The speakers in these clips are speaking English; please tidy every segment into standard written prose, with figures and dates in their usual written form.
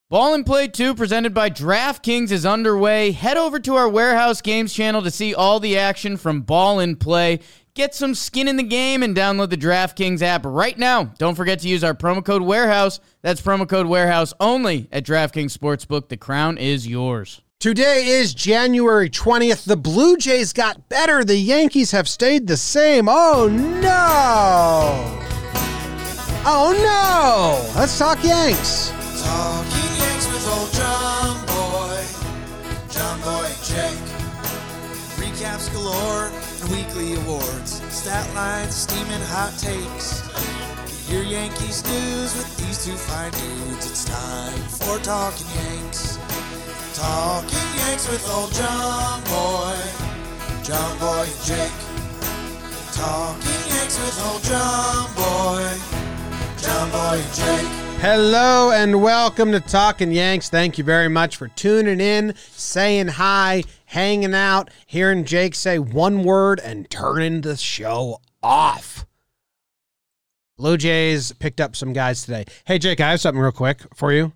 Ball and Play 2 presented by DraftKings is underway. Head over to our Warehouse Games channel to see all the action from Ball and Play. Get some skin in the game and download the DraftKings app right now. Don't forget to use our promo code Warehouse. That's promo code Warehouse only at DraftKings Sportsbook. The crown is yours. Today is January 20th. The Blue Jays got better. The Yankees have stayed the same. Oh, no. Oh, no. Let's talk Yanks. Talking Yanks with old John Boy and Jake. Recaps galore and weekly awards. Stat lines, steaming hot takes. Your Yankees news with these two fine dudes. It's time for Talking Yanks. Talking Yanks with old John Boy and Jake. Talking Yanks with old John Boy and Jake. Hello and welcome to Talking Yanks. Thank you very much for tuning in, saying hi, hanging out, hearing Jake say one word and turning the show off. Blue Jays picked up some guys today. Hey, Jake, I have something real quick for you.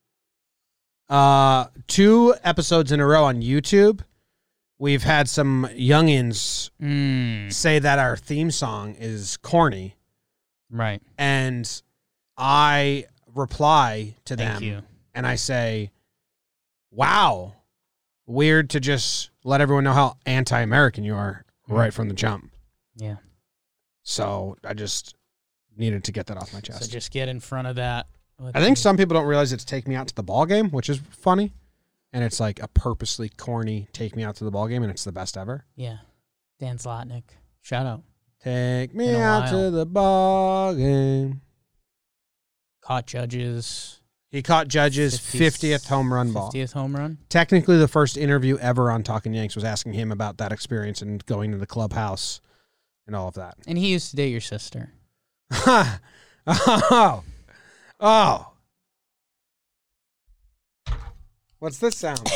2 episodes in a row on YouTube, we've had some youngins say that our theme song is corny. Right. And I reply to them. Thank you. And I say, wow, weird to just let everyone know how anti-American you are right from the jump. Yeah. So I just needed to get that off my chest. So just get in front of that. I think some people don't realize it's Take Me Out to the Ball Game, which is funny. And it's like a purposely corny Take Me Out to the Ball Game, and it's the best ever. Yeah. Dan Zlotnick. Shout out. Take me out to the ball game. Caught Judge's. He caught Judge's 50th home run ball. 50th home run. Technically, the first interview ever on Talking Yanks was asking him about that experience and going to the clubhouse and all of that. And he used to date your sister. Oh. What's this sound?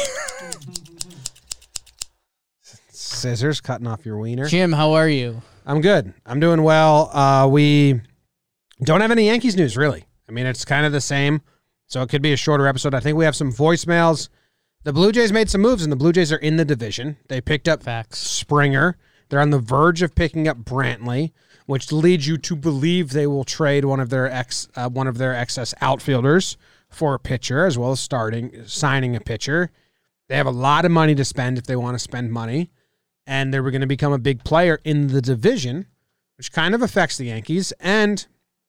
Scissors cutting off your wiener. Jim, how are you? I'm good. I'm doing well. We don't have any Yankees news, really. I mean, it's kind of the same, so it could be a shorter episode. I think we have some voicemails. The Blue Jays made some moves, and the Blue Jays are in the division. They picked up Springer. They're on the verge of picking up Brantley, which leads you to believe they will trade one of their excess outfielders for a pitcher, as well as signing a pitcher. They have a lot of money to spend if they want to spend money, and they were going to become a big player in the division, which kind of affects the Yankees. And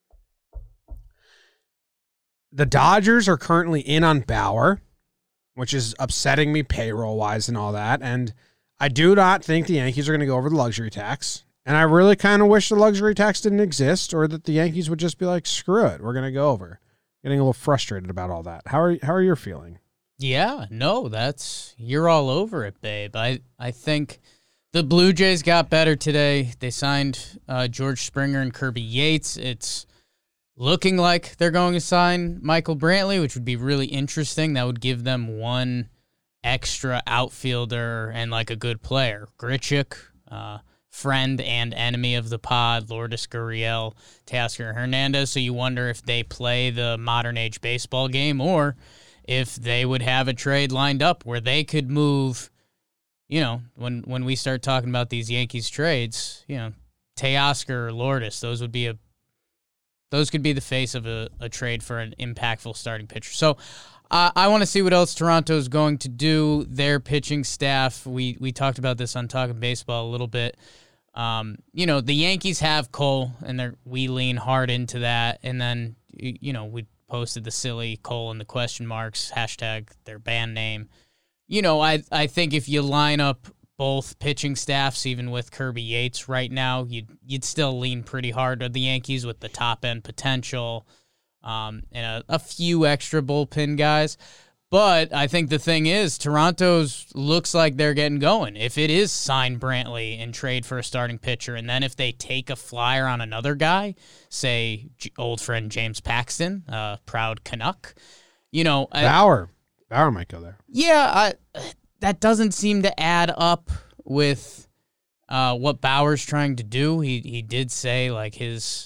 the Dodgers are currently in on Bauer, which is upsetting me payroll-wise and all that. And I do not think the Yankees are going to go over the luxury tax. And I really kind of wish the luxury tax didn't exist, or that the Yankees would just be like, screw it, we're going to go over. Getting a little frustrated about all that. How are you feeling? Yeah, no, you're all over it, babe. I think the Blue Jays got better today. They signed George Springer and Kirby Yates. It's looking like they're going to sign Michael Brantley, which would be really interesting. That would give them one extra outfielder and like a good player. Grichuk, friend and enemy of the pod, Lourdes Gurriel, Teoscar Hernandez. So you wonder if they play the modern age baseball game, or if they would have a trade lined up where they could move, when we start talking about these Yankees trades, Teoscar or Lourdes, those could be the face of a trade for an impactful starting pitcher. So I want to see what else Toronto's going to do. Their pitching staff, we talked about this on Talking Baseball a little bit. The Yankees have Cole, and we lean hard into that. And then, we posted the silly Cole and the question marks, hashtag their band name. I think if you line up both pitching staffs, even with Kirby Yates right now, you'd still lean pretty hard on the Yankees with the top-end potential and a few extra bullpen guys. But I think the thing is, Toronto's looks like they're getting going. If it is sign Brantley and trade for a starting pitcher, and then if they take a flyer on another guy, say old friend James Paxton, proud Canuck, Bauer might go there. Yeah, that doesn't seem to add up with what Bauer's trying to do. He did say like his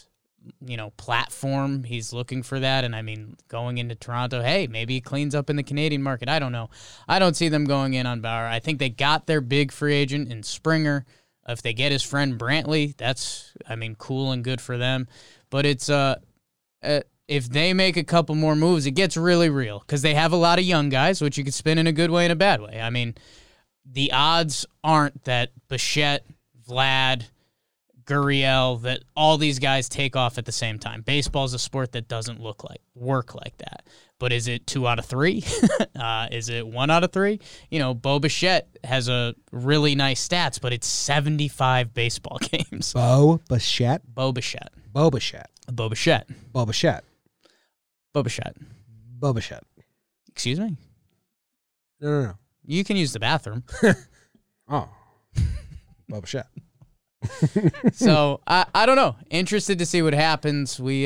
platform. He's looking for that. And I mean, going into Toronto, hey, maybe he cleans up in the Canadian market. I don't know. I don't see them going in on Bauer. I think they got their big free agent in Springer. If they get his friend Brantley, that's, cool and good for them. But it's, if they make a couple more moves, it gets really real because they have a lot of young guys, which you could spin in a good way and a bad way. I mean, the odds aren't that Bichette, Vlad, Gurriel, that all these guys take off at the same time. Baseball is a sport that doesn't work like that. But is it 2 out of 3? Is it 1 out of 3? Bo Bichette has a really nice stats, but it's 75 baseball games. Bo Bichette? Bo Bichette. Bo Bichette. Bo Bichette. Bo Bichette. Bo Bichette. Bo Bichette. Excuse me? No. You can use the bathroom. Oh. Bo Bichette. So, I don't know. Interested to see what happens. We,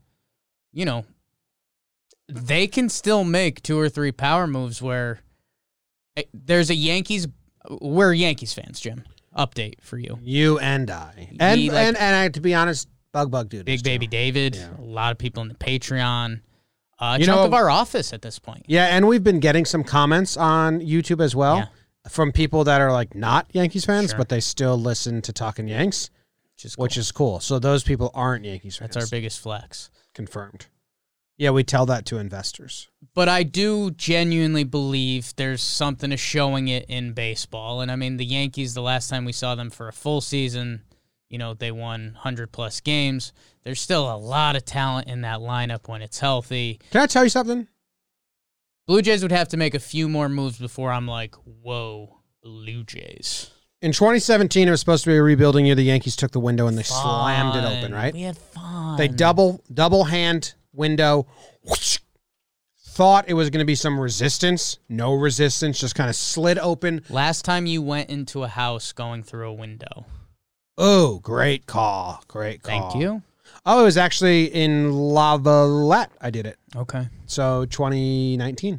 they can still make 2 or 3 power moves where there's a Yankees. We're Yankees fans, Jim. Update for you. You and I. And I, to be honest, Bug dude. Big Baby David. Yeah. A lot of people in the Patreon. Chunk of our office at this point. Yeah, and we've been getting some comments on YouTube as well from people that are like not Yankees fans, but they still listen to Talking Yanks, which is cool. So those people aren't Yankees fans. That's our biggest flex. Confirmed. Yeah, we tell that to investors. But I do genuinely believe there's something to showing it in baseball. And, the Yankees, the last time we saw them for a full season, they won 100-plus games. There's still a lot of talent in that lineup when it's healthy. Can I tell you something? Blue Jays would have to make a few more moves before I'm like, whoa, Blue Jays. In 2017, it was supposed to be a rebuilding year. The Yankees took the window and they slammed it open, right? We had fun. They double hand window. Whoosh, thought it was going to be some resistance. No resistance. Just kind of slid open. Last time you went into a house going through a window. Oh, great call. Great call. Thank you. Oh, it was actually in Lavalette I did it. Okay. So 2019.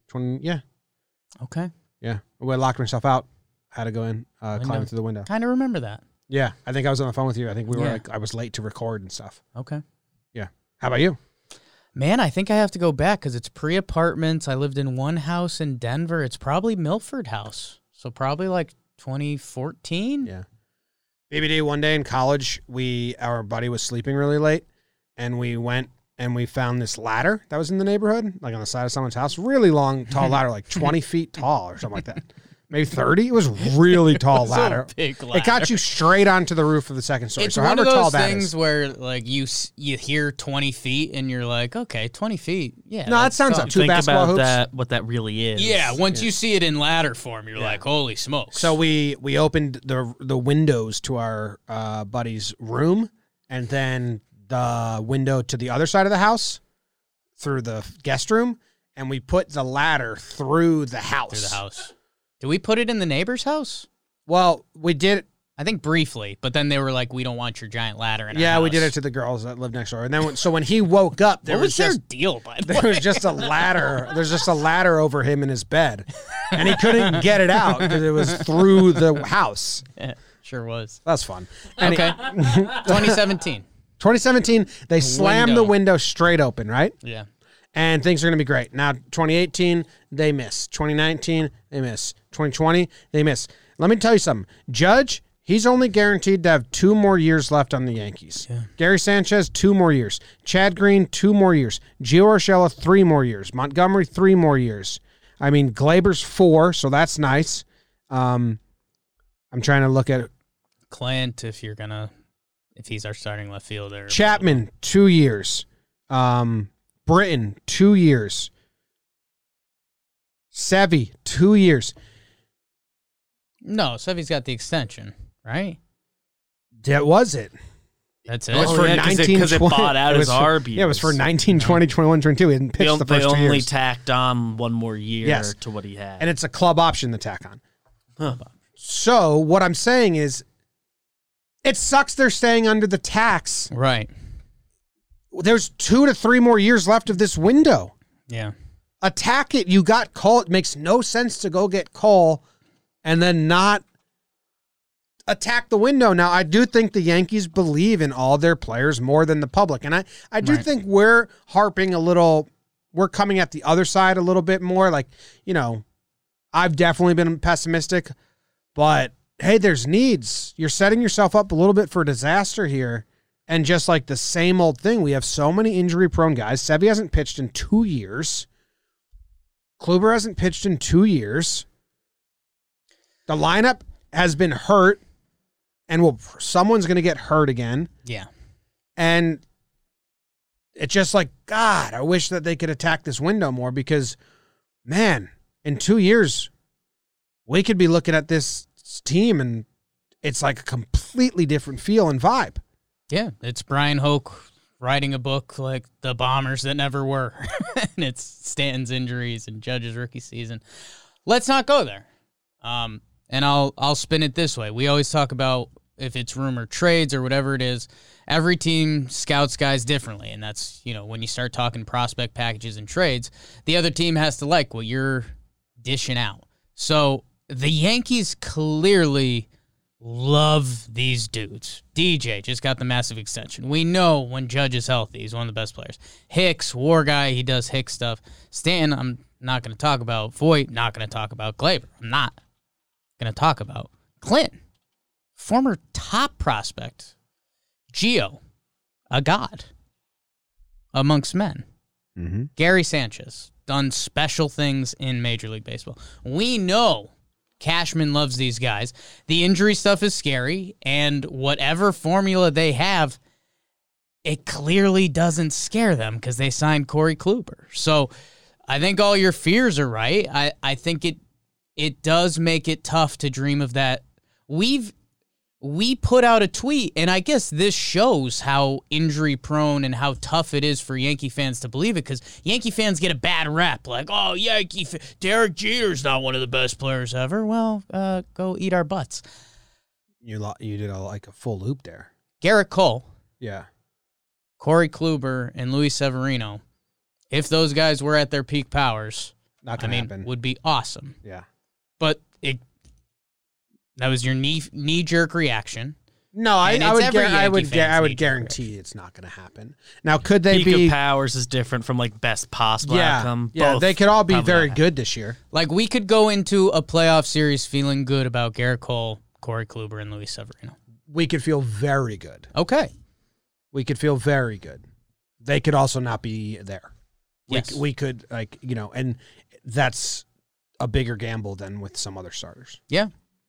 Okay. Yeah. I locked myself out. Had to go in, climb through the window. Kind of remember that. Yeah. I think I was on the phone with you. I think we were I was late to record and stuff. Okay. Yeah. How about you? Man, I think I have to go back because it's pre-apartments. I lived in one house in Denver. It's probably Milford House. So probably like 2014. Yeah. BBD, one day in college, our buddy was sleeping really late, and we went and we found this ladder that was in the neighborhood, like on the side of someone's house. Really long, tall ladder, like 20 feet tall or something like that. Maybe 30. It was really tall ladder. Big ladder. It got you straight onto the roof of the second story. It's so one of those things is. where like you hear 20 feet and you're like, okay, 20 feet. Yeah. No, that sounds like 2 basketball hoops. That, what that really is. Yeah. Once you see it in ladder form, you're like, holy smokes. So we opened the windows to our buddy's room, and then the window to the other side of the house through the guest room, and we put the ladder through the house. Did we put it in the neighbor's house? Well, we did. I think briefly, but then they were like, "We don't want your giant ladder in our house." Yeah, we did it to the girls that lived next door. And then, so when he woke up, what was their deal? By the way, there was just a ladder. There's just a ladder over him in his bed, and he couldn't get it out because it was through the house. Yeah, sure was. That's fun. Okay, 2017. 2017, they slammed the window straight open, right? Yeah. And things are going to be great. Now, 2018, they miss. 2019, they miss. 2020, they miss. Let me tell you something. Judge, he's only guaranteed to have 2 more years left on the Yankees. Yeah. Gary Sanchez, 2 more years. Chad Green, 2 more years. Gio Urshela, 3 more years. Montgomery, 3 more years. Glaber's 4, so that's nice. I'm trying to look at Clint, if he's our starting left fielder. Chapman, 2 years. Britton, 2 years. Sevy, 2 years. No, Sevy's got the extension, right? That was it. That's it. It was for 19, because it bought out his Arby's. Yeah, it was for 19, 20, 21, 22. He didn't pitch the first 2 years. They only tacked on 1 more year to what he had. And it's a club option to tack on. Huh. So what I'm saying is, it sucks they're staying under the tax. Right. There's 2 to 3 more years left of this window. Yeah. Attack it. You got Cole. It makes no sense to go get Cole and then not attack the window. Now, I do think the Yankees believe in all their players more than the public. And I do think we're harping a little, we're coming at the other side a little bit more. Like, I've definitely been pessimistic, but hey, there's needs. You're setting yourself up a little bit for disaster here. And just like the same old thing, we have so many injury-prone guys. Sevy hasn't pitched in 2 years. Kluber hasn't pitched in 2 years. The lineup has been hurt, and someone's going to get hurt again. Yeah. And it's just like, God, I wish that they could attack this window more because, man, in 2 years, we could be looking at this team, and it's like a completely different feel and vibe. Yeah, it's Brian Hoke writing a book like The Bombers That Never Were, and it's Stanton's injuries and Judge's rookie season. Let's not go there. And I'll spin it this way. We always talk about if it's rumor trades or whatever it is, every team scouts guys differently, and that's, when you start talking prospect packages and trades, the other team has to like what you're dishing out. So the Yankees clearly love these dudes. DJ just got the massive extension. We know when Judge is healthy, he's one of the best players. Hicks, war guy, he does Hicks stuff. Stanton, I'm not going to talk about. Voit, not going to talk about. Gleyber, I'm not going to talk about. Clint, former top prospect. Gio, a god amongst men. Mm-hmm. Gary Sanchez, done special things in Major League Baseball. We know Cashman loves these guys. The injury stuff is scary, and whatever formula they have, it clearly doesn't scare them because they signed Corey Kluber. So I think all your fears are right. I think it does make it tough to dream of that. We put out a tweet, and I guess this shows how injury-prone and how tough it is for Yankee fans to believe it, because Yankee fans get a bad rep, like, oh, Derek Jeter's not one of the best players ever. Well, go eat our butts. You did a full loop there. Garrett Cole, yeah, Corey Kluber, and Luis Severino, if those guys were at their peak powers, not gonna happen. Would be awesome. Yeah. But that was your knee-jerk reaction. No, I would guarantee it's not going to happen. Now, could they Peak of powers is different from best possible outcome. Yeah, Both they could all be very good this year. Like, we could go into a playoff series feeling good about Garrett Cole, Corey Kluber, and Luis Severino. We could feel very good. Okay. We could feel very good. They could also not be there. Yes. We could, and that's a bigger gamble than with some other starters. Yeah.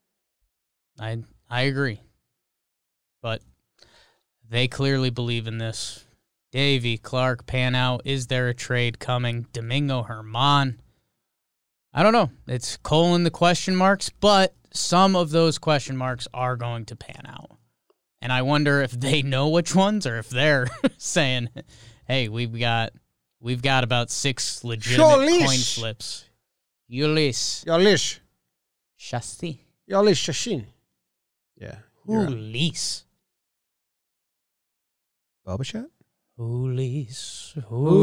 I agree. But they clearly believe in this. Davey, Clark, pan out. Is there a trade coming? Domingo Germán. I don't know. It's Cole in the question marks, but some of those question marks are going to pan out. And I wonder if they know which ones or if they're saying, hey, we've got about 6 legitimate coin flips. Ulis. Chassis. Shashin. Yeah. Ulis. Bobachet? Ulis.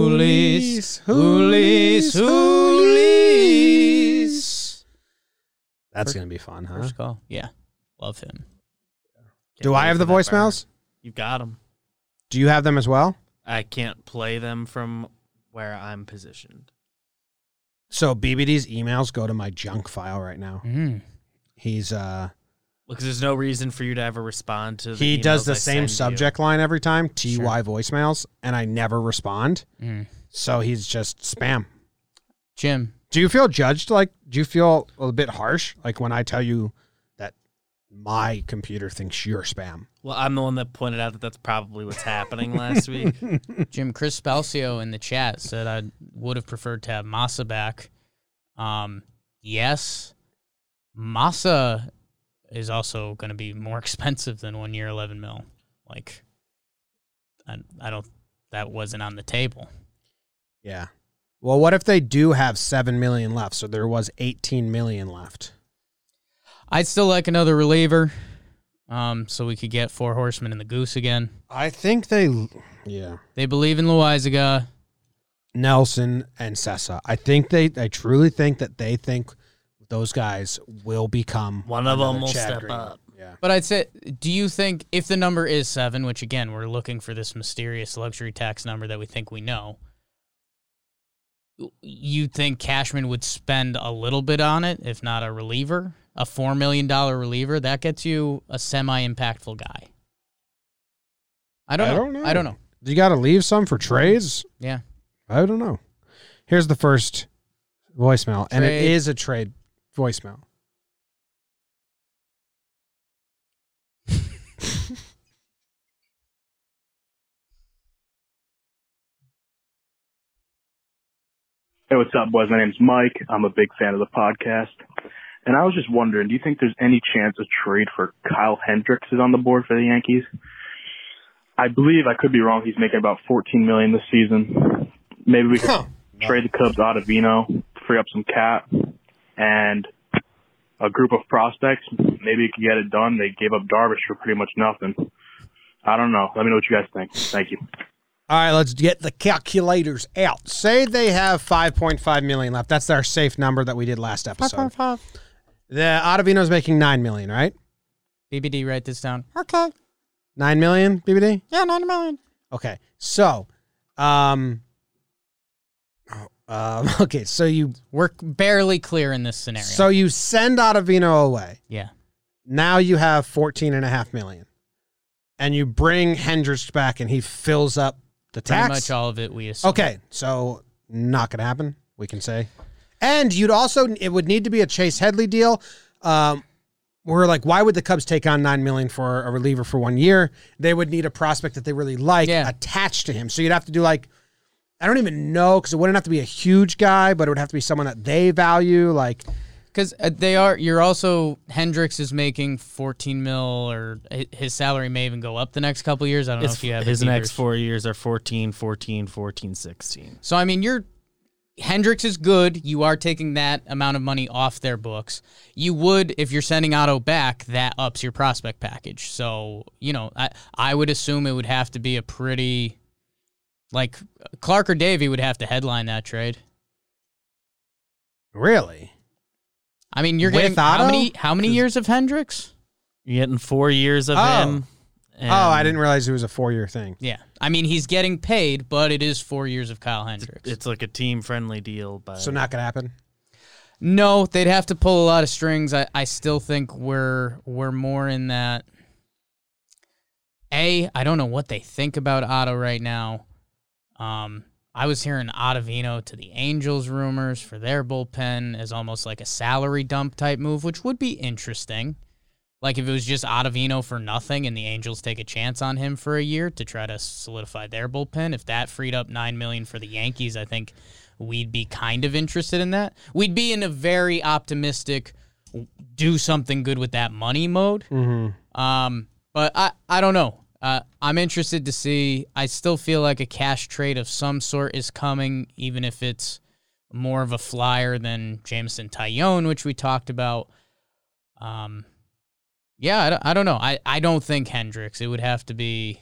That's going to be fun, huh? First call. Yeah. Love him. Do I have the voicemails? You've got them. Do you have them as well? I can't play them from where I'm positioned. So BBD's emails go to my junk file right now. Mm. He's because there's no reason for you to ever respond to the he does the I same subject line every time, TY voicemails, and I never respond. So he's just spam. Jim. Do you feel judged? Do you feel a little bit harsh? Like when I tell you that my computer thinks you're spam? Well, I'm the one that pointed out that that's probably what's happening last week. Jim, Chris Spalcio in the chat said I would have preferred to have Massa back. Yes. Massa is also going to be more expensive than 1 year, $11 million. Like, I don't. That wasn't on the table. Yeah. Well, what if they do have $7 million left? So there was $18 million left. I'd still like another reliever, so we could get 4 horsemen in the goose again. I think they believe in Loaizaga, Nelson, and Sessa. I truly think that they think those guys will become one of them will Chad step Green. up. Yeah. But I'd say, do you think if the number is 7, which again, we're looking for this mysterious luxury tax number that we think we know, you think Cashman would spend a little bit on it, if not a reliever, a $4 million reliever? That gets you a semi-impactful guy. I don't know. You got to leave some for trades? Yeah. I don't know. Here's the first voicemail, and it is a trade voicemail. Hey, what's up, boys? My name's Mike. I'm a big fan of the podcast. And I was just wondering, do you think there's any chance a trade for Kyle Hendricks is on the board for the Yankees? I believe, I could be wrong, he's making about $14 million this season. Maybe we could trade the Cubs Ottavino, free up some cap, and a group of prospects. Maybe you could get it done. They gave up Darvish for pretty much nothing. I don't know. Let me know what you guys think. Thank you. All right, let's get the calculators out. Say they have $5.5 million left. That's our safe number that we did last episode. 5.5. The Ottavino's making $9 million, right? BBD, write this down. Okay. $9 million, BBD? Yeah, $9 million. Okay. So, okay, so we're barely clear in this scenario. So you send Ottavino away. Yeah. Now you have $14.5 million. And you bring Hendricks back and he fills up the tax. Pretty much all of it, we assume. Okay, so not going to happen, we can say. And it would need to be a Chase Headley deal. We're like, why would the Cubs take on $9 million for a reliever for 1 year? They would need a prospect that they really like attached to him. So you'd have to do I don't even know, because it wouldn't have to be a huge guy, but it would have to be someone that they value, because Hendricks is making $14 million, or his salary may even go up the next couple years. I don't know if you have his next 4 years are 14, 14, 14, 16. So I mean, Hendricks is good. You are taking that amount of money off their books. You would, if you're sending Otto back, that ups your prospect package. So I would assume it would have to be a pretty, Clark or Davey would have to headline that trade. Really? I mean, you're getting how many years of Hendricks? You're getting 4 years of him. I didn't realize it was a 4-year thing. Yeah. I mean, he's getting paid, but it is 4 years of Kyle Hendricks. It's like a team-friendly deal. So not going to happen? No, they'd have to pull a lot of strings. I still think we're more in that. I don't know what they think about Otto right now. I was hearing Ottavino to the Angels rumors for their bullpen as almost like a salary dump type move, which would be interesting. Like if it was just Ottavino for nothing and the Angels take a chance on him for a year to try to solidify their bullpen. If that freed up $9 million for the Yankees, I think we'd be kind of interested in that. We'd be in a very optimistic, do something good with that money mode. Mm-hmm. But I don't know. I'm interested to see. I still feel like a cash trade of some sort is coming, even if it's more of a flyer than Jameson Taillon, which we talked about. Yeah, I don't know. I don't think Hendricks. It would have to be.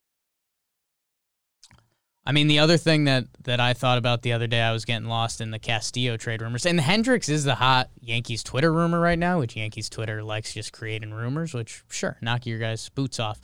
I mean, the other thing that I thought about the other day, I was getting lost in the Castillo trade rumors. And Hendricks is the hot Yankees Twitter rumor right now, which Yankees Twitter likes just creating rumors, which, sure, knock your guys' boots off.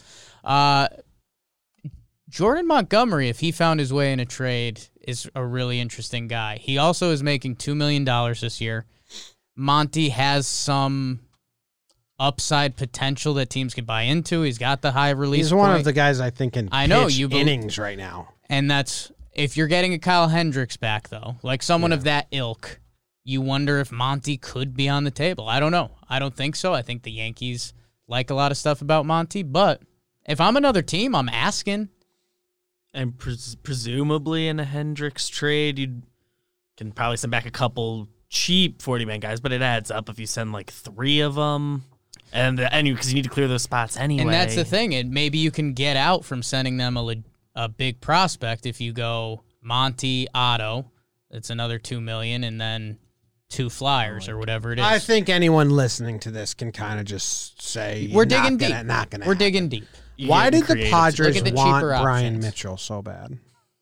Jordan Montgomery, if he found his way in a trade, is a really interesting guy. He also is making $2 million this year. Monty has some upside potential that teams can buy into. He's got the high release He's one point. of the guys I think can pitch innings right now. And that's, if you're getting a Kyle Hendricks back, though, like someone of that ilk, you wonder if Monty could be on the table. I don't know. I don't think so. I think the Yankees like a lot of stuff about Monty, but if I'm another team, I'm asking. And presumably in a Hendricks trade, you can probably send back a couple cheap 40-man guys, but it adds up if you send like 3 of them. And because you need to clear those spots anyway. And that's the thing. Maybe you can get out from sending them a big prospect if you go Monty, Otto. It's another $2 million, and then 2 flyers or whatever it is. I think anyone listening to this can kind of just say we're digging deep. We're digging deep. Why did the Padres want Brian options. Mitchell so bad?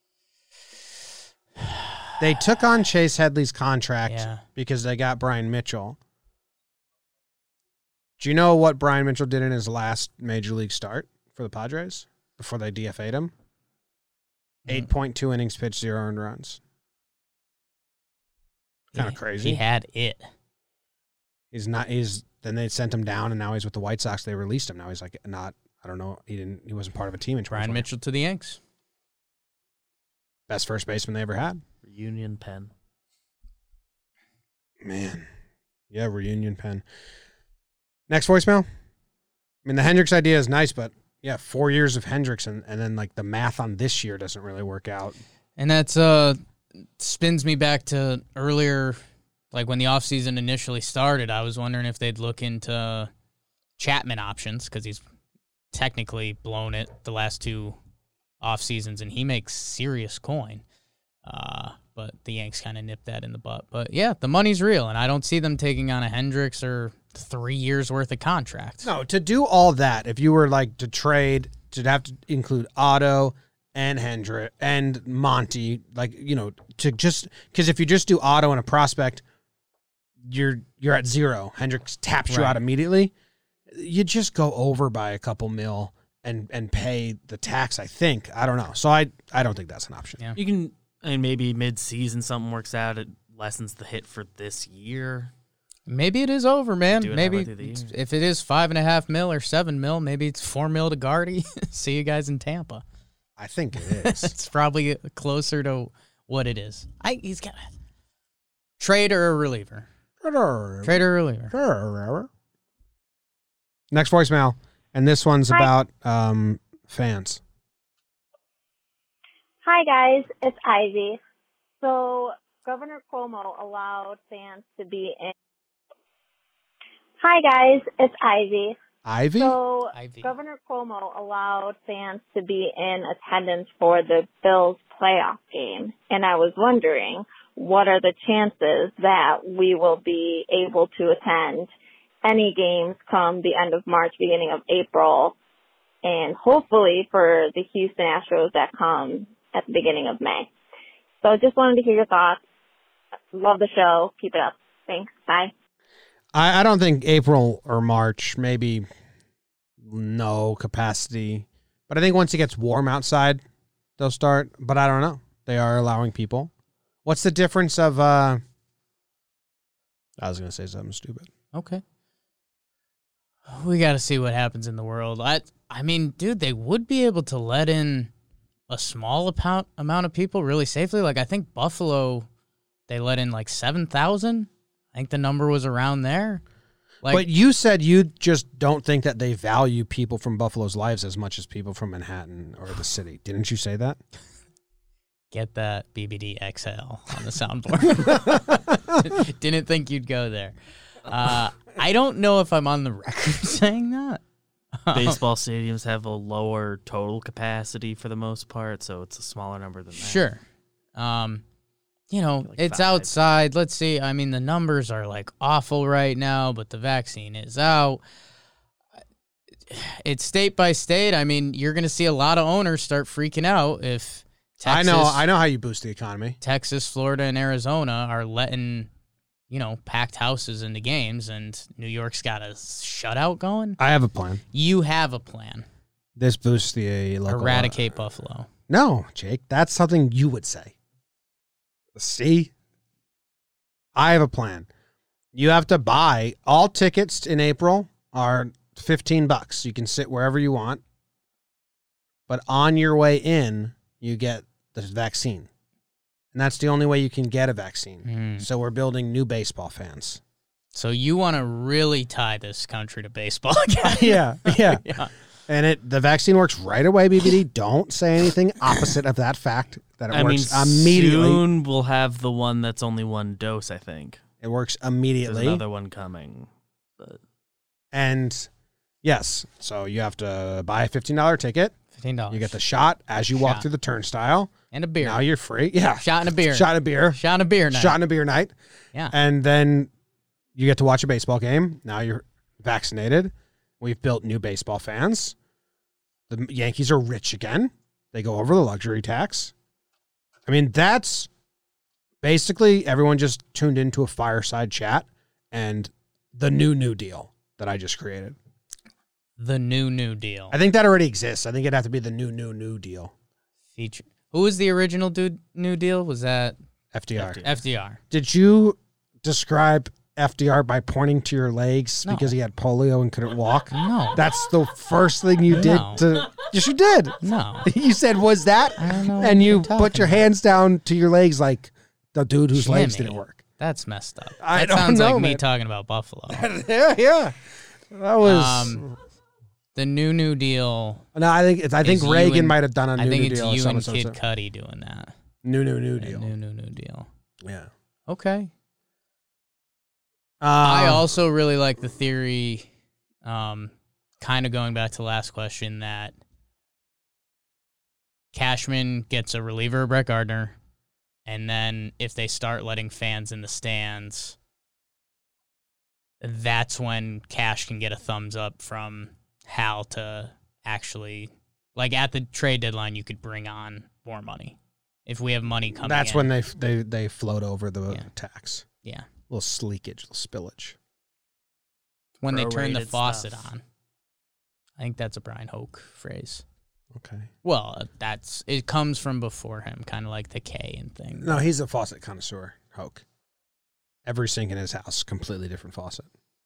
They took on Chase Headley's contract because they got Brian Mitchell. Do you know what Brian Mitchell did in his last major league start for the Padres before they DFA'd him? 8.2 innings pitched, 0 earned runs. Kind of crazy. He had it. Then they sent him down, and now he's with the White Sox. They released him. Now he's like not. I don't know. He wasn't part of a team in 2020. Brian Mitchell to the Yanks. Best first baseman they ever had. Reunion pen. Man, yeah, reunion pen. Next voicemail. I mean, the Hendricks idea is nice, but yeah, 4 years of Hendricks, and then like the math on this year doesn't really work out. And that's spins me back to earlier, like when the offseason initially started. I was wondering if they'd look into Chapman options because he's technically blown it the last 2 off seasons, and he makes serious coin. But the Yanks kind of nipped that in the butt. But yeah, the money's real, and I don't see them taking on a Hendricks or 3 years worth of contracts. No, to do all that, if you were like to trade, to have to include Otto and Hendrick and Monty, like, you know, to just because if you just do Otto and a prospect, you're at 0. Hendricks taps you out immediately. You just go over by a couple mil and pay the tax. I think. I don't know. So I don't think that's an option. Yeah. You can, and maybe mid-season something works out. It lessens the hit for this year. Maybe it is over, man. Do it Maybe halfway through the year. if it is $5.5 million or $7 million, maybe it's $4 million to Gardy. See you guys in Tampa. I think it is. It's probably closer to what it is. He's got a trade or a reliever. Trade or a reliever. Next voicemail, and this one's about fans. Hi, guys. It's Ivy. So Governor Cuomo allowed fans to be in. Hi, guys. It's Ivy. Ivy? So Ivy. Governor Cuomo allowed fans to be in attendance for the Bills playoff game. And I was wondering, what are the chances that we will be able to attend any games come the end of March, beginning of April, and hopefully for the Houston Astros that come at the beginning of May. So just wanted to hear your thoughts. Love the show. Keep it up. Thanks. Bye. I don't think April or March, maybe no capacity. But I think once it gets warm outside, they'll start. But I don't know. They are allowing people. What's the difference of... I was going to say something stupid. Okay. We got to see what happens in the world. I mean, dude, they would be able to let in a small amount of people really safely. Like, I think Buffalo, they let in like 7,000. I think the number was around there. Like, But you said you just don't think that they value people from Buffalo's lives as much as people from Manhattan or the city. Didn't you say that? get that BBD XL on the soundboard. Didn't think you'd go there. I don't know if I'm on the record saying that. Baseball stadiums have a lower total capacity for the most part, so it's a smaller number than that. Sure. Like It's 5. outside. Let's see. I mean, the numbers are like awful right now, but the vaccine is out. It's state by state. I mean, you're going to see a lot of owners start freaking out if Texas, I know how you boost the economy. Texas, Florida, and Arizona are letting, packed houses into games, and New York's got a shutout going. I have a plan. You have a plan. This boosts the local. Eradicate Buffalo. No, Jake, that's something you would say. See? I have a plan. You have to buy all tickets in April are $15. You can sit wherever you want. But on your way in, you get the vaccine. And that's the only way you can get a vaccine. So we're building new baseball fans. So you want to really tie this country to baseball again? Yeah. Yeah. And the vaccine works right away, BBD. Don't say anything opposite of that fact that it works immediately. Soon we'll have the one that's only one dose, I think. It works There's immediately. another one coming. But And yes, so you have to buy a $15 ticket. $15. You get the shot as you walk Shot. through the turnstile. And a beer. Now you're free. Yeah. Shot and a beer. Shot and a beer. Shot and a beer night. Shot and a beer night. Yeah. And then you get to watch a baseball game. Now you're vaccinated. We've built new baseball fans. The Yankees are rich again. They go over the luxury tax. I mean, that's basically everyone just tuned into a fireside chat and the new deal. that I just created. The New Deal. I think that already exists. I think it'd have to be the New Deal. Feature. Who was the original New Deal? Was that FDR. FDR? Did you describe FDR by pointing to your legs No. because he had polio and couldn't walk? No. That's the first thing you did No. to... Yes, you did. No. You said, was that? I don't know what And you you're talking put your about. hands down to your legs like the dude whose legs Jimmy. didn't work. That's messed up. I That don't sounds know, like me man. talking about Buffalo. Yeah. That was... The New Deal. no, I think is you Reagan and- might have done a I New think New it's Deal. you or and something, Kid Cudi doing that. New The Deal. New Deal. Yeah. Okay. I also really like the theory, kind of going back to the last question, that Cashman gets a reliever of Brett Gardner, and then if they start letting fans in the stands, that's when Cash can get a thumbs up from Hal to actually, like at the trade deadline, you could bring on more money. If we have money coming That's in. when they float over the tax. Yeah. A little sleekage, a little spillage. When they turn the Prorated faucet stuff. on. I think that's a Brian Hoke phrase. Okay. Well, it comes from before him, kind of like the K and thing. No, he's a faucet connoisseur, Hoke. Every sink in his house, completely different faucet.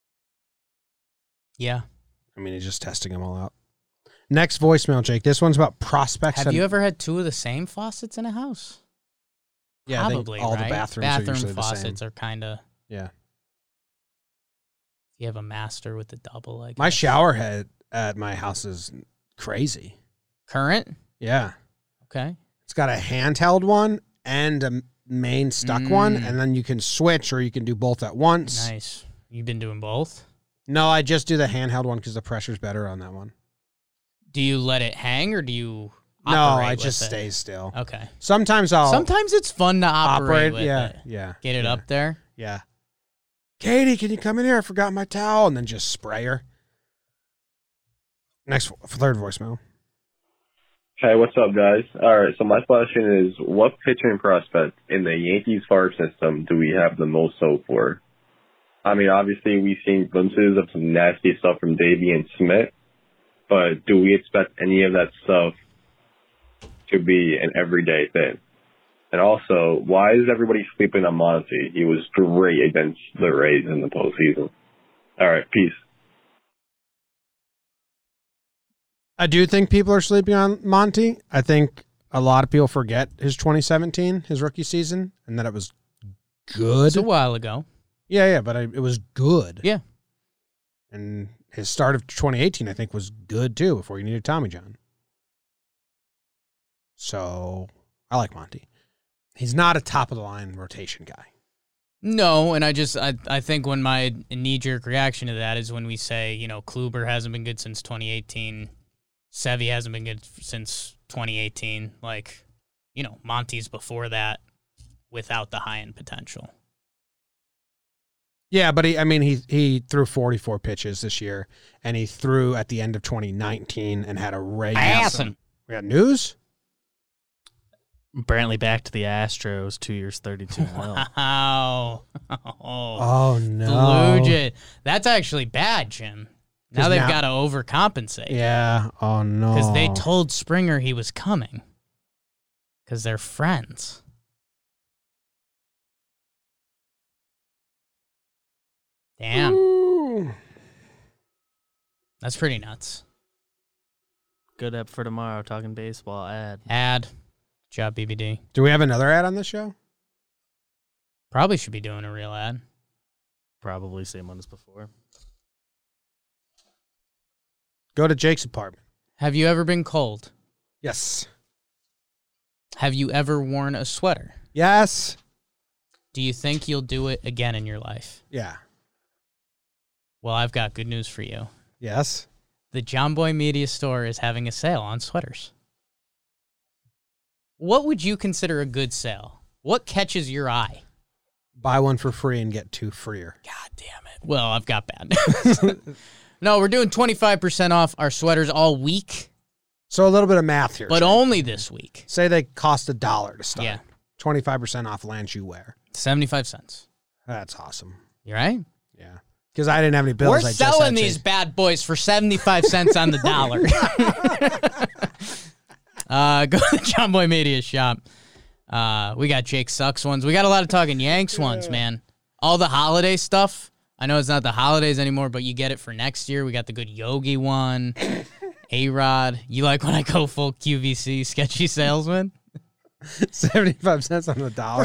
Yeah. I mean, he's just testing them all out. Next voicemail, Jake. This one's about prospects. Have you ever had two of the same faucets in a house? Yeah, I think Probably, all right? the bathrooms are usually the faucets same. are kind of, Yeah. you have a master with the double, like My shower head at my house is crazy. Current? Yeah. Okay. It's got a handheld one and a main stuck one, and then you can switch or you can do both at once. Nice. You've been doing both? No, I just do the handheld one because the pressure's better on that one. Do you let it hang or do you No, operate I with just it? stay still. Okay. Sometimes I'll Sometimes it's fun to operate with yeah, it. yeah. Get it yeah, up there. Yeah. Katie, can you come in here? I forgot my towel. And then just spray her. Next, third voicemail. Hey, what's up, guys? All right, so my question is, what pitching prospect in the Yankees farm system do we have the most hope for? I mean, obviously, we've seen glimpses of some nasty stuff from Davey and Smith, but do we expect any of that stuff to be an everyday thing? And also, why is everybody sleeping on Monty? He was great against the Rays in the postseason. All right, peace. I do think people are sleeping on Monty. I think a lot of people forget his 2017, his rookie season, and that it was good. It's a while ago. Yeah, but it was good. Yeah. And his start of 2018, I think, was good too before he needed Tommy John. So I like Monty. He's not a top-of-the-line rotation guy. No, and I think when my knee-jerk reaction to that is when we say, Kluber hasn't been good since 2018, Sevy hasn't been good since 2018. Like, Monty's before that without the high-end potential. Yeah, but he threw 44 pitches this year, and he threw at the end of 2019 and had a regular. Awesome. We got news? Brantley back to the Astros, 2 years, 32 mil. Wow. Oh, no. Blue Jay. That's actually bad, Jim. Now they've got to overcompensate. Yeah. Oh, no. Because they told Springer he was coming. Because they're friends. Damn. Ooh. That's pretty nuts. Good up for tomorrow, talking baseball ad. Ad. Job, BBD. Do we have another ad on this show? Probably should be doing a real ad. Probably same one as before. Go to Jake's apartment. Have you ever been cold? Yes. Have you ever worn a sweater? Yes. Do you think you'll do it again in your life? Yeah. Well, I've got good news for you. Yes. The John Boy Media Store is having a sale on sweaters. What would you consider a good sale? What catches your eye? Buy one for free and get two freer. God damn it. Well, I've got bad news. No, we're doing 25% off our sweaters all week, So a little bit of math here. but Jake. only this week. Say they cost $1 to start. Yeah. 25% off lands you wear. 75 cents. That's awesome. You right? Yeah. Because I didn't have any bills. We're I just selling had these Chase. bad boys for 75 cents on the dollar. Go to the John Boy Media shop. We got Jake Sucks ones. We got a lot of talking Yanks ones, man. All the holiday stuff. I know it's not the holidays anymore, but you get it for next year. We got the good Yogi one. A-Rod. You like when I go full QVC sketchy salesman? 75 cents on the dollar.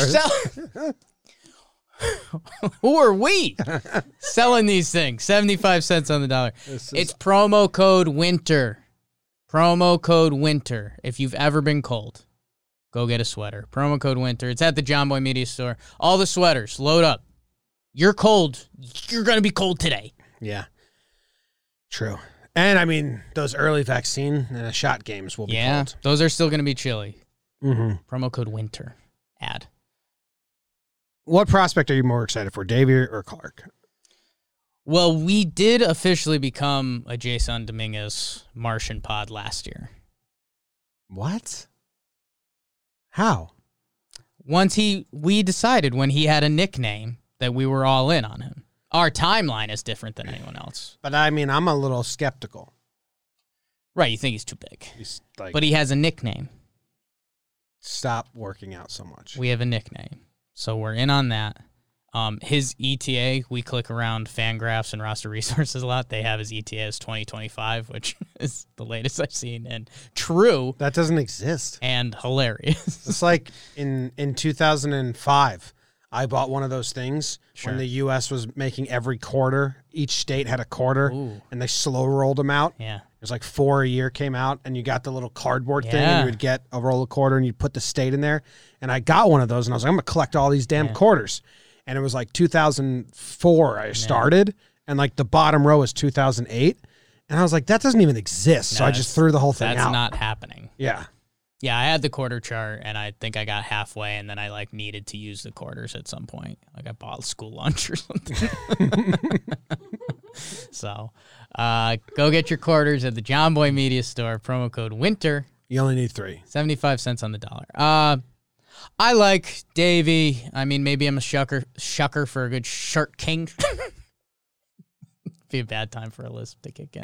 Who are we selling these things? 75 cents on the dollar. It's promo code WINTER. Promo code WINTER. If you've ever been cold, go get a sweater. Promo code WINTER. It's at the John Boy Media Store. All the sweaters, load up. You're cold. You're going to be cold today. Yeah. True. And, I mean, those early vaccine and shot games will be cold. Those are still going to be chilly. Mm-hmm. Promo code WINTER. Ad. What prospect are you more excited for, Davey or Clark? Well, we did officially become a Jason Dominguez Martian pod last year. What? How? We decided when he had a nickname that we were all in on him. Our timeline is different than anyone else. But, I mean, I'm a little skeptical. Right, you think he's too big. He's like, but he has a nickname. Stop working out so much. We have a nickname. So we're in on that. His ETA, we click around Fangraphs and Roster Resources a lot. They have his ETA as 2025, which is the latest I've seen. And true. That doesn't exist. And hilarious. It's like in 2005, I bought one of those things when the U.S. was making every quarter. Each state had a quarter, and they slow rolled them out. Yeah. There's like 4 a year came out, and you got the little cardboard thing, and you would get a roll of quarter, and you'd put the state in there. And I got one of those, and I was like, I'm going to collect all these damn quarters. And it was like 2004 I started, and like the bottom row is 2008. And I was like, that doesn't even exist. So I just threw the whole thing out. That's not happening. Yeah. Yeah, I had the quarter chart, and I think I got halfway, and then I like needed to use the quarters at some point. Like I bought school lunch or something. So go get your quarters at the John Boy Media Store. Promo code WINTER. You only need 3. 75 cents on the dollar. I like Davey. I mean, maybe I'm a shucker for a good Shark King. Be a bad time for a lisp to kick in.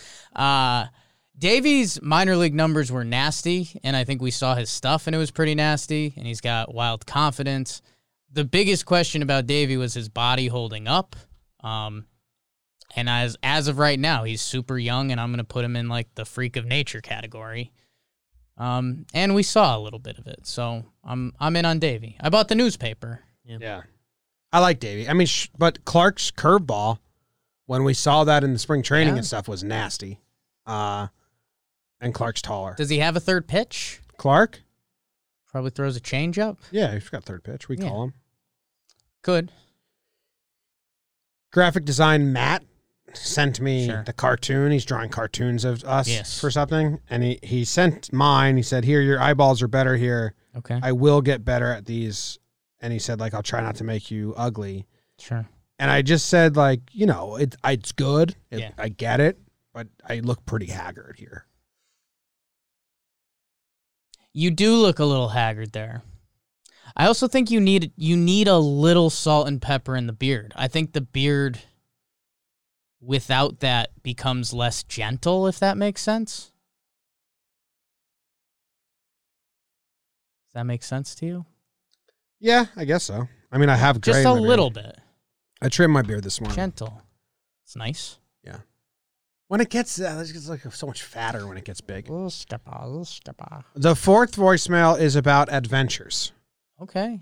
Davey's minor league numbers were nasty, and I think we saw his stuff, and it was pretty nasty, and he's got wild confidence. The biggest question about Davey was his body holding up. And as of right now, he's super young, and I'm going to put him in like the freak of nature category. And we saw a little bit of it, so I'm in on Davey. I bought the newspaper. Yeah. I like Davey. I mean, but Clark's curveball, when we saw that in the spring training and stuff, was nasty. And Clark's taller. Does he have a third pitch? Clark? Probably throws a changeup. Yeah, he's got third pitch. We call him. Good. Graphic design Matt sent me the cartoon. He's drawing cartoons of us for something. And he sent mine. He said, here, your eyeballs are better here. Okay. I will get better at these. And he said, like, I'll try not to make you ugly. Sure. And I just said, like, you know, it's good. I get it. But I look pretty haggard here. You do look a little haggard there. I also think you need a little salt and pepper in the beard. I think the beard without that becomes less gentle, if that makes sense. Does that make sense to you? Yeah, I guess so. I mean, I have gray just in a my beard. little bit. I trimmed my beard this morning. Gentle. It's nice. Yeah. When it gets, it's like so much fatter when it gets big. Little stepper. The fourth voicemail is about adventures. Okay.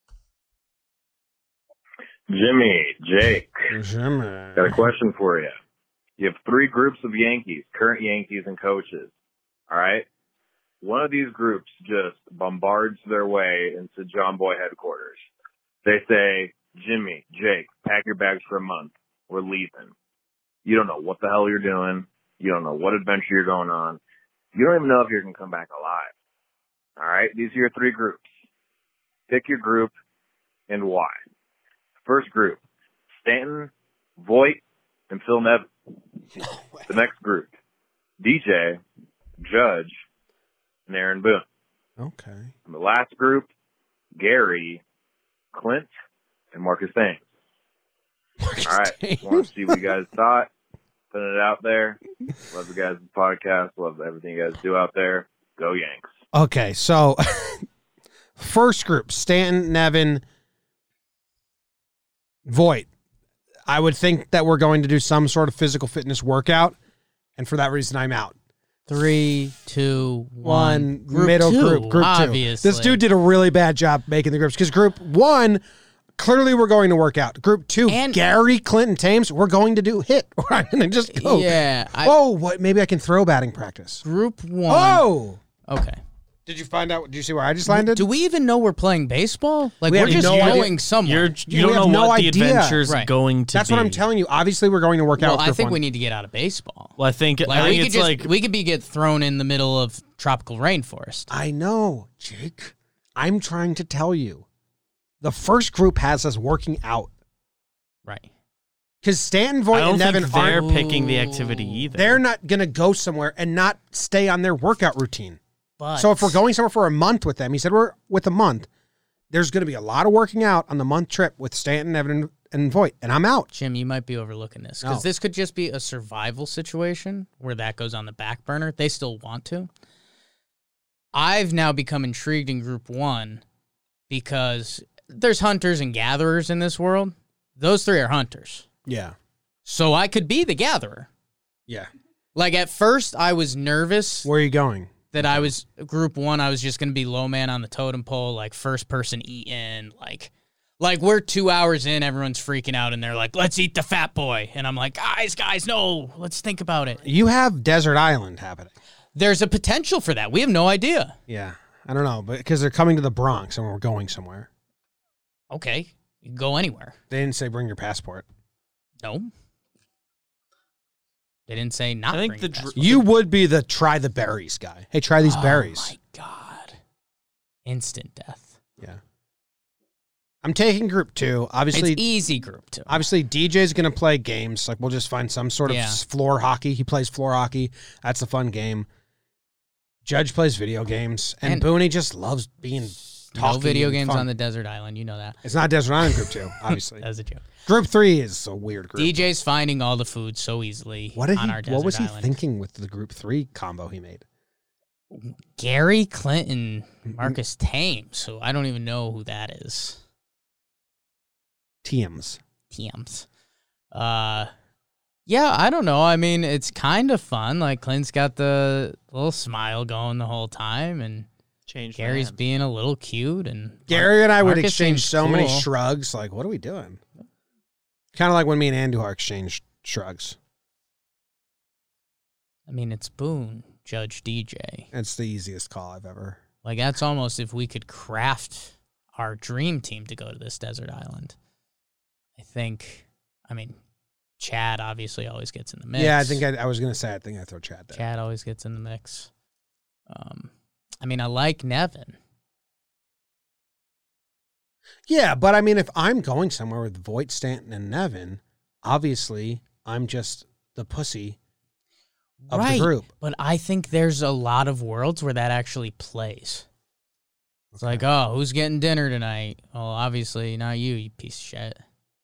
Jimmy, Jake, Jimmy. got a question for you. You have 3 groups of Yankees, current Yankees and coaches. All right? One of these groups just bombards their way into John Boy headquarters. They say, Jimmy, Jake, pack your bags for a month. We're leaving. You don't know what the hell you're doing. You don't know what adventure you're going on. You don't even know if you're going to come back alive. All right? These are your 3 groups. Pick your group and why. First group, Stanton, Voit, and Phil Nevin. The next group, DJ, Judge, and Aaron Boone. Okay. And the last group, Gary, Clint, and Marcus Thames. All right. Want to see what you guys thought. Putting it out there. Love you guys' podcast. Love everything you guys do out there. Go Yanks. Okay, so first group, Stanton, Nevin, Voit. I would think that we're going to do some sort of physical fitness workout, and for that reason, I'm out. 3, 2, 1. Middle group 2. Obviously. This dude did a really bad job making the groups, because group 1, clearly we're going to work out. Group 2, And- Gary, Clinton, Thames, we're going to do HIIT. I'm going to just go. Yeah. What? Maybe I can throw batting practice. Group 1. Oh! Okay. Did you find out? Did you see where I just landed? Do we even know we're playing baseball? Like, We we're have just no idea. going somewhere. You don't We have know no what the idea. adventure's Right. going to That's be. what I'm telling you. Obviously, we're going to work out. Well, with I group think 1. we need to get out of baseball. Well, I think Like, we could it's just like we could be get thrown in the middle of tropical rainforest. I know, Jake. I'm trying to tell you. The first group has us working out. Right. Because Stanton, I Voit, don't and Nevin think they're aren't. picking the activity either. They're not going to go somewhere and not stay on their workout routine. But So if we're going somewhere for a month with them, he said we're with a month, there's going to be a lot of working out on the month trip with Stanton, Nevin, and Voit, and I'm out. Jim, you might be overlooking this because No. this could just be a survival situation where that goes on the back burner. They still want to. I've now become intrigued in group 1 because there's hunters and gatherers in this world. Those 3 are hunters. Yeah. So I could be the gatherer. Yeah. Like at first I was nervous Where are you going? that I was group 1, I was just going to be low man on the totem pole, like first person eating, like we're 2 hours in, everyone's freaking out and they're like, let's eat the fat boy. And I'm like, guys, no, let's think about it. You have Desert Island happening. There's a potential for that. We have no idea. Yeah. I don't know, but because they're coming to the Bronx and we're going somewhere. Okay. You can go anywhere. They didn't say bring your passport. No. They didn't say not I think bring the your passport. You would be the try the berries guy. Hey, try these berries. Oh, my God. Instant death. Yeah. I'm taking group 2. Obviously, It's easy group 2. Obviously, DJ's going to play games. Like, we'll just find some sort of Yeah. floor hockey. He plays floor hockey. That's a fun game. Judge plays video games. And Booney just loves being No talking. video and games fun. on the desert island. You know that. It's not Desert Island group 2, obviously. That was a joke. Group 3 is a weird group. DJ's finding all the food so easily What our desert was he island. thinking with the group 3 combo he made? Gary Clinton, Marcus Thames. So I don't even know who that is. TMs. TMs. Yeah, I don't know. I mean, it's kind of fun. Like Clint's got the little smile going the whole time, and Change Gary's man. being a little cute. And Gary and I would Marcus exchange seems so many cool. shrugs. Like, what are we doing? Kind of like when me and Andujar exchanged shrugs. I mean, it's Boone, Judge DJ. It's the easiest call I've ever. Like that's almost if we could craft our dream team to go to this desert island. I mean, Chad obviously always gets in the mix. Yeah, I think I was going to say, I think I throw Chad there. Chad always gets in the mix. I mean, I like Nevin. Yeah, but I mean, if I'm going somewhere with Voit, Stanton, and Nevin, obviously I'm just the pussy of Right, the group. but I think there's a lot of worlds where that actually plays. It's like, oh, who's getting dinner tonight? Well, obviously not you, you piece of shit.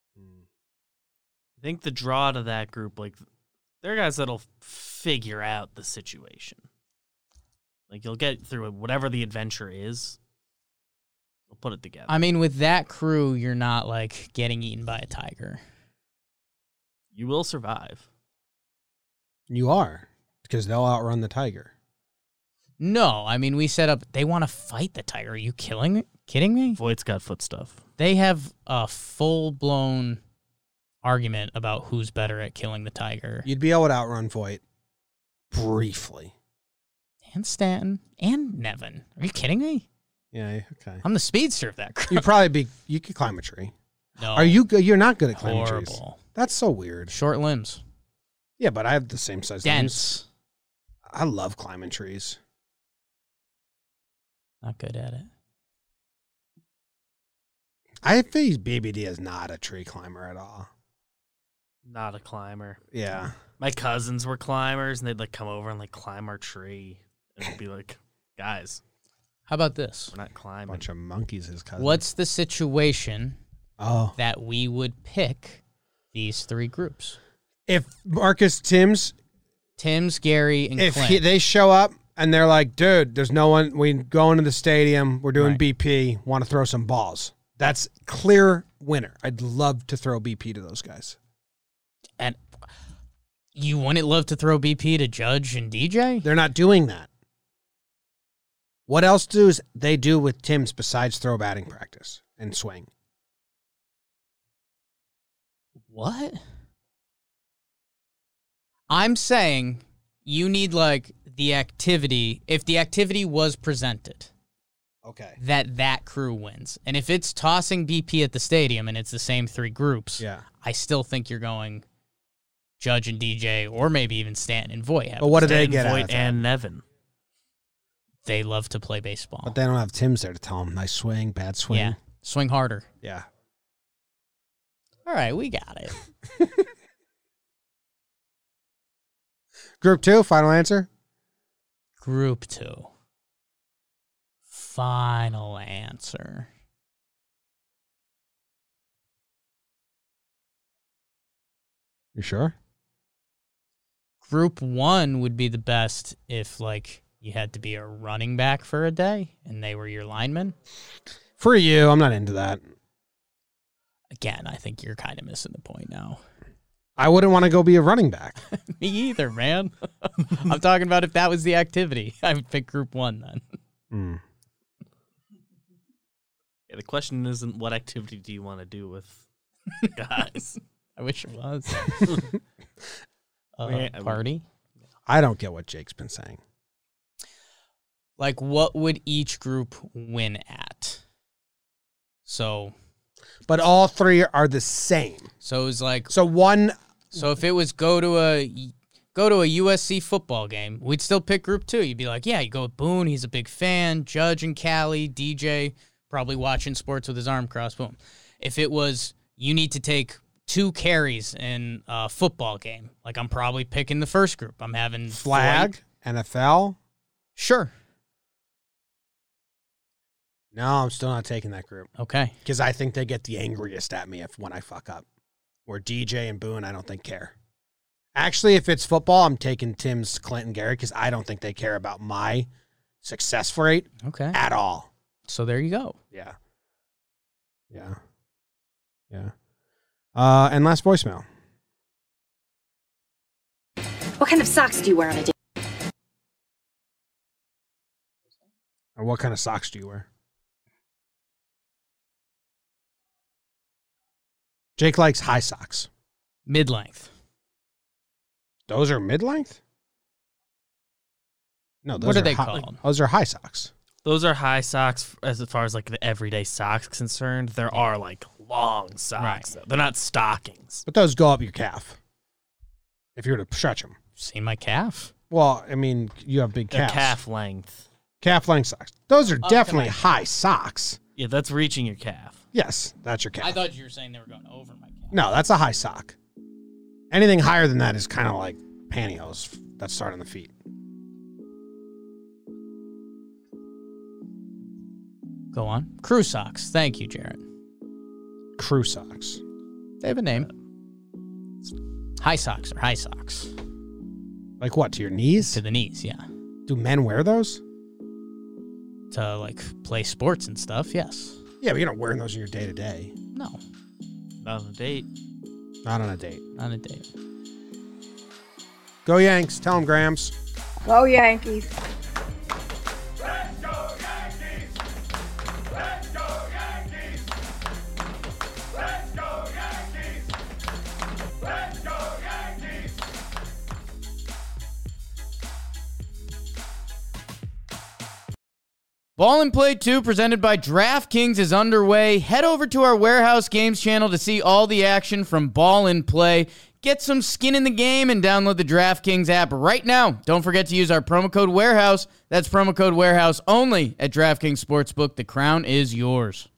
I think the draw to that group, like, they're guys that'll figure out the situation. Like, you'll get through it, whatever the adventure is. We'll put it together. I mean, with that crew, you're not like getting eaten by a tiger. You will survive. You are, because they'll outrun the tiger. No, I mean, we set up, they want to fight the tiger. Are you kidding me? Voight's got foot stuff. They have a full-blown argument about who's better at killing the tiger. You'd be able to outrun Voit briefly. And Stanton and Nevin. Are you kidding me? Yeah, okay. I'm the speedster of that crew. You'd probably be, you could climb a tree. No. Are you good? You're not good at climbing trees. Horrible. That's so weird. Short limbs. Yeah, but I have the same size limbs. Dense. I love climbing trees. Not good at it. I think BBD is not a tree climber at all. Not a climber. Yeah. My cousins were climbers, and they'd, like, come over and, like, climb our tree. And it'd be like, guys, How about this? we're not climbing. Bunch of monkeys, his cousin. What's the situation Oh. that we would pick these three groups. If Marcus Timms, Gary, and if Clint. they show up and they're like, dude, there's no one, we go into the stadium, we're doing Right. BP, want to throw some balls. That's clear winner. I'd love to throw BP to those guys. And you wouldn't love to throw BP to Judge and DJ? They're not doing that. What else do they do with Timms besides throw batting practice and swing? What? I'm saying you need like the activity. If the activity was presented, Okay. that crew wins. And if it's tossing BP at the stadium and it's the same three groups, Yeah. I still think you're going Judge and DJ, or maybe even Stanton and Voit. But what do they Stanton, get out Voit, of that? and Nevin. They love to play baseball. But they don't have Timms there to tell them nice swing, bad swing. Yeah, swing harder. Yeah. All right, we got it. Group 2, final answer? Group 2. Final answer. You sure? Group 1 would be the best if, like, you had to be a running back for a day and they were your linemen. For you, I'm not into that. Again, I think you're kind of missing the point now. I wouldn't want to go be a running back. Me either, man. I'm talking about if that was the activity. I would pick Group 1 then. Mm. Yeah, the question isn't what activity do you want to do with guys. I wish it was. Party? I don't get what Jake's been saying. Like, what would each group win at? So But all three are the same. it was like, So one, so if it was go to a USC football game, we'd still pick Group 2. You'd be like, yeah, you go with Boone. He's a big fan. Judge and Callie, DJ, probably watching sports with his arm crossed. Boom. If it was you need to take 2 carries in a football game, like I'm probably picking the first group. I'm having flag, Voit. NFL. Sure. No, I'm still not taking that group. Okay. Because I think they get the angriest at me when I fuck up. Where DJ and Boone, I don't think care. Actually, if it's football, I'm taking Tim's, Clint, and Gary because I don't think they care about my success rate Okay. at all. So there you go. Yeah. Yeah. Yeah. And last voicemail. What kind of socks do you wear on a day? Or what kind of socks do you wear? Jake likes high socks. Mid-length. Those are mid-length? No, those What are are they high, called? Those are high socks. Those are high socks as far as like the everyday socks concerned. There are like long socks. Though. They're not stockings. But those go up your calf. If you were to stretch them. See my calf? Well, I mean, you have big They're calves. calf length. Calf length socks. Those are Oh, definitely come on. high socks. Yeah, that's reaching your calf. Yes, that's your calf. I thought you were saying they were going over my calf. No, that's a high sock. Anything higher than that is kind of like pantyhose that start on the feet. Go on. Crew socks. Thank you, Jarrett. Crew socks. They have a name. High socks are high socks. Like what, to your knees? To the knees, yeah. Do men wear those? To, like, play sports and stuff, yes. Yeah, but you're not wearing those in your day-to-day. No, Not on a date. Not on a date. not a date. Go Yanks. Tell them, Grams. Go Yankees. Ball and Play 2 presented by DraftKings is underway. Head over to our Warehouse Games channel to see all the action from Ball and Play. Get some skin in the game and download the DraftKings app right now. Don't forget to use our promo code Warehouse. That's promo code Warehouse only at DraftKings Sportsbook. The crown is yours.